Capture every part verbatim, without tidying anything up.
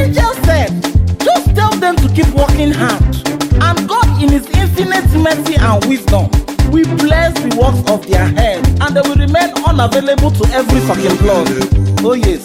angel said, just tell them to keep working hard. And God in his infinite mercy and wisdom will bless the works of their hands, and they will remain unavailable to every fucking blood. Oh yes.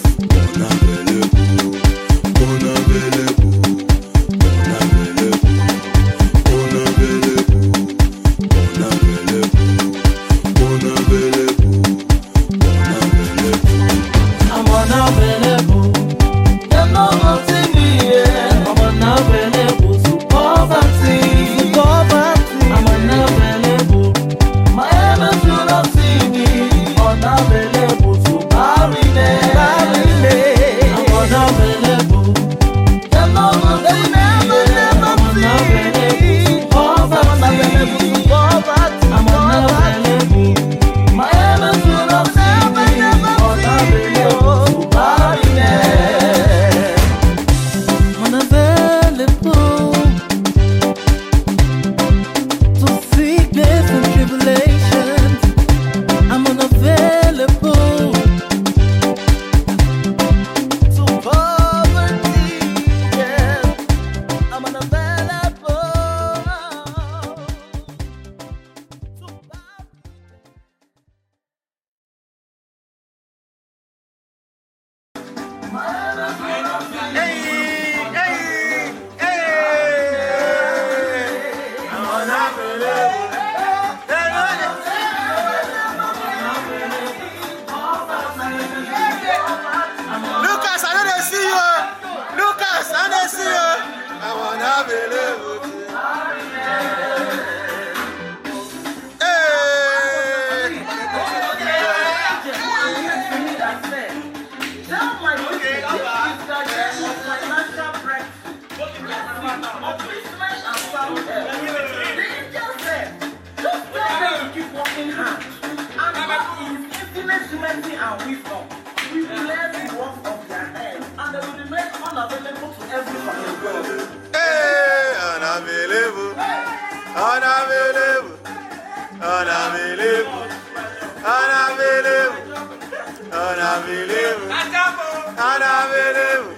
And wisdom, we bless the works of their hands, and they will remain unavailable to every fucking God. Hey, unavailable, unavailable, unavailable, unavailable, unavailable, unavailable.